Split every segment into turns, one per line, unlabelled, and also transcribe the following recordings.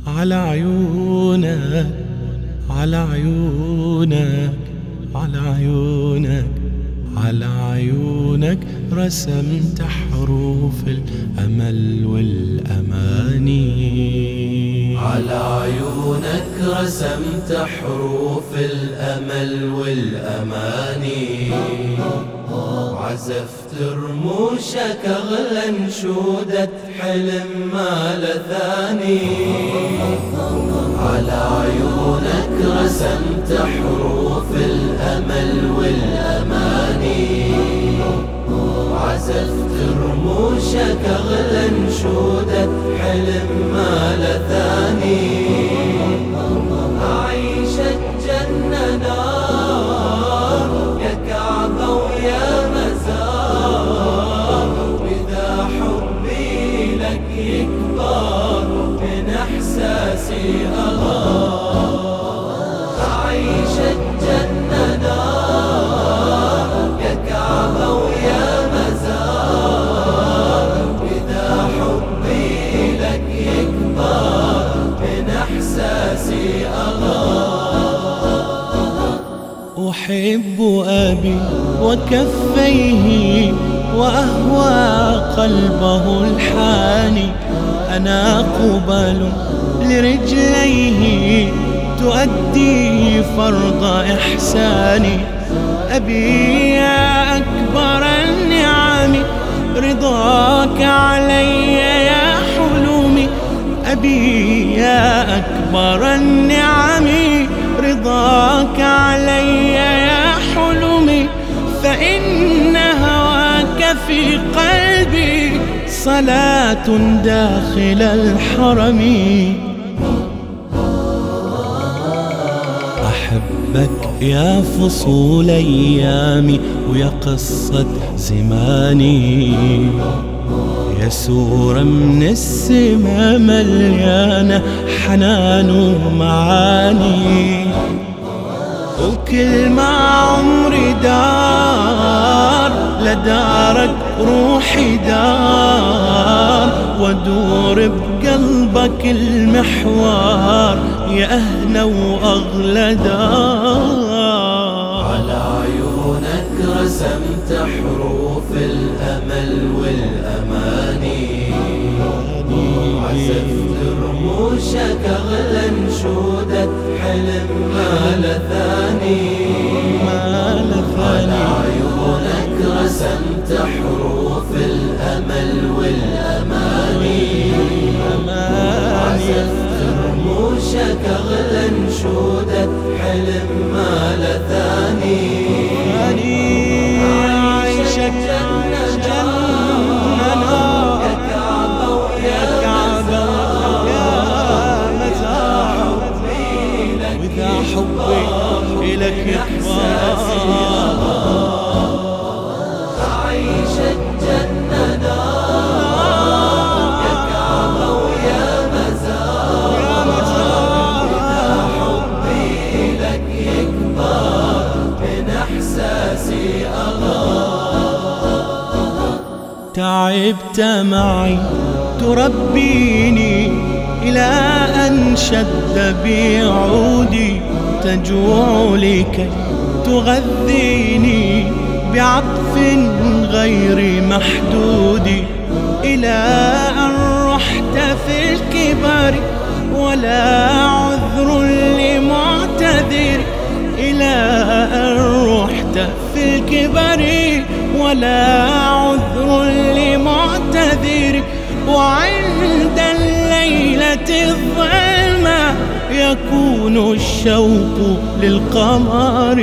على عيونك، على عيونك، على عيونك، على عيونك رسمت حروف الأمل والأماني.
على عيونك رسمت حروف الأمل والأماني، عزفت رموشك أغلى انشودة حلم ما لثاني. على عيونك رسمت حروف الأمل والأماني، عزفت رموشك أغلى انشودة حلم ما لثاني. أعيشك جنة نار يا كعبة ويا مزار، وإذا حبي لك يكبر من إحساسي أغار. أعيشك جنة نار يا كعبة ويا مزار، وإذا حبي لك يكبر من إحساسي أغار.
أحب أبي وكفيه وأهوى قلبه الحاني، أنا قبل لرجليه تؤدي فرض إحساني. أبي يا أكبر النعم رضاك علي يا حلمي. أبي يا أكبر النعم رضاك علي يا حلمي، فإن هواك في قلبي صلاة داخل الحرم. أحبك يا فصول أيامي ويا قصة زماني، يا سورة من السما مليانة حنان ومعاني. وكل ما عمري دار لدارك روحي دار، وادور بقلبك المحوار يا أهلا وأغلى دار.
على عيونك رسمت حروف الأمل والأماني، عزفت رموشك أغلى انشودة حلم ما لثاني. على عيونك رسمت حروف الأمل والأماني، عزفت رموشك أغلى انشودة حلم ما لثاني.
أعيشك جنة نار يا كعبة ويا مزار، وإذا حبي إلك يكبر.
أعيشك جنة نار يا كعبة ويا مزار، وإذا حبي لك يكبر من إحساسي أغار.
تعبت معي تربيني إلى أن شد بي عودي، تجوع لكي تغذيني بعطف غير محدود، إلى أن رحت في الكبر ولا عذر لمعتذر، إلى أن رحت في الكبر ولا عذر لمعتذر. وعند الليلة الظلمة يكون الشوق للقمر،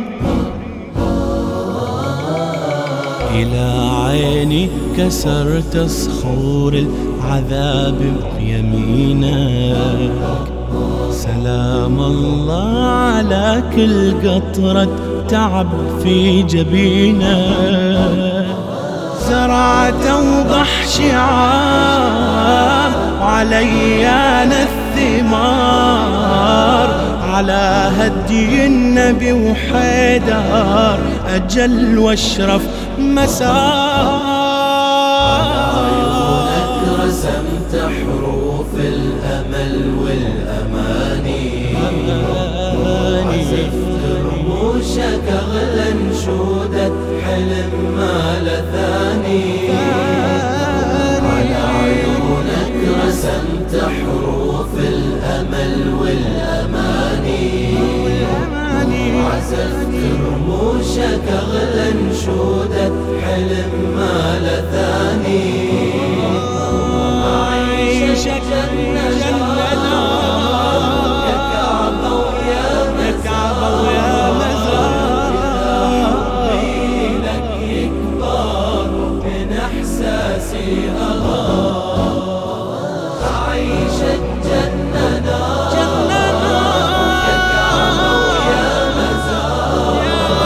إلى عيني كسرت صخور العذاب بيمينك. سلام الله على كل قطرة تعب في جبينك. زرعت أوضح شعار وعليان الثمار، على هدي النبي وحيدار أجل واشرف مسار.
رسمت حروف الأمل رسمت حروف الأمل والأماني، عزفت رموشك أغلى انشودة حلم ما له ثاني. أعيشك جنة يا كعبة ويا مزار، حبي لك يكبر من إحساسي أغار. أعيشك جنة يا كعبة ويا مزار،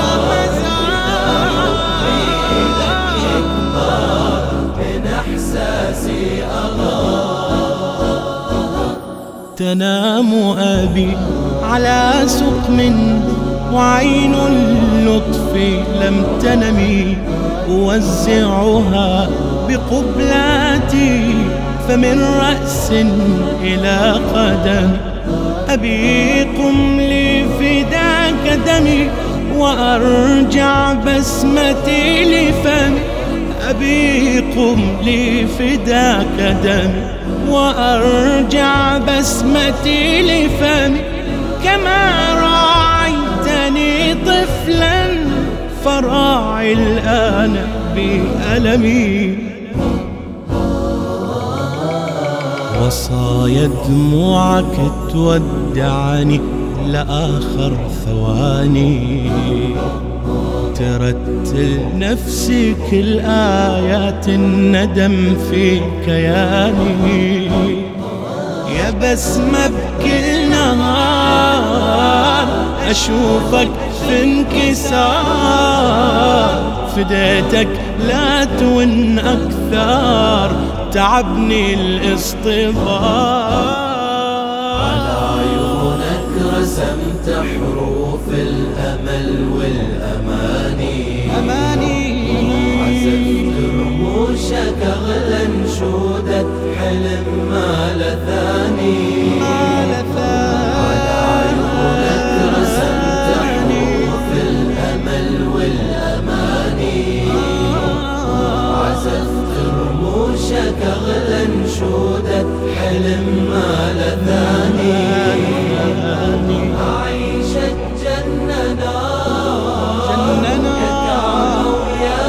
حبي لك يكبر من إحساسي أغار.
تنام أبي على سقم وعين اللطف لم تنمي، أوزعها بقبلاتي فمن رأس إلى قدم. أبي قم لي فداك دمي وأرجع بسمتي لفمي. أبي قم لي فداك دمي وأرجع بسمتي لفمي. كما راعيتني طفلا فراعي الآن بألمي. وصايا دموعك تودعني لآخر ثواني، ترتل نفسي كل آيات الندم في كياني. يا بسمة بكل نهار أشوفك في انكسار، فديتك لا تون أكثر تعبني الاصطفار.
على عيونك رسمت حروف الأمل والأماني، عزفت رموشك أغلى انشودة حلم ما له ثاني. على عيونك رسمت حروف الأمل والأماني، عزفت رموشك أغلى انشودة حلم ما له ثاني. أعيشك جنة يا كعبة ويا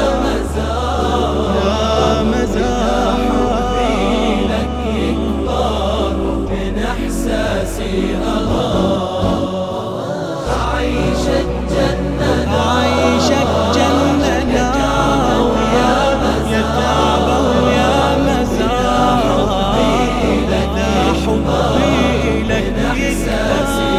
مزار، حبي لك يكبر من إحساسي أغار. أعيشك جنة يا كعبة ويا مزار، حبي لك يكبر من إحساسي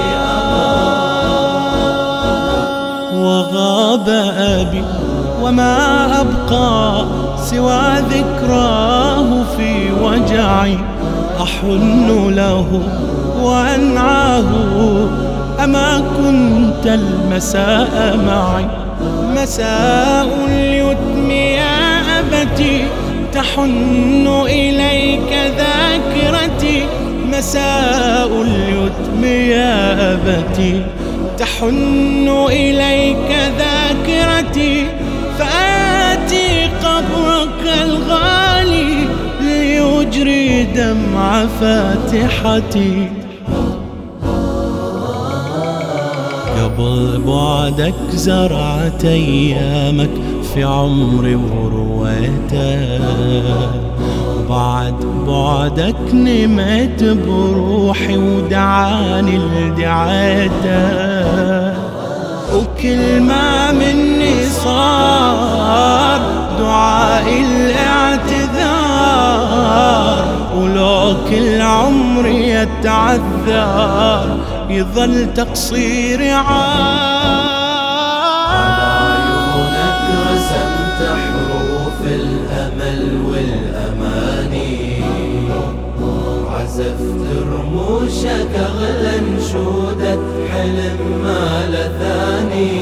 أغار.
وغاب أبي وما أبقى سوى ذكراه في وجعي. أحن له وأنعاه أما كنت المساء معي. مساء اليتم يا أبتي تحن إليك ذاكرتي. مساء اليتم يا أبتي تحن إليك ذاكرتي. فآتي قبرك الغالي ليجري دمع فاتحتي. قبل بعدك زرعت أيامك في عمري ورويته، وبعد بعدك نمت بروحي ودعاني لدعاته. وكل ما مني صار دعائي الاعتذار، ولو كل عمري يتعذر يظل تقصيري عار.
على عيونك رسمت حروف الأمل والأماني، عزفت رموشك أغلى انشودة حلم ما له ثاني.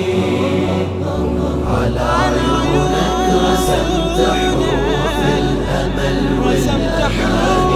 على عيونك رسمت حروف الأمل والأماني،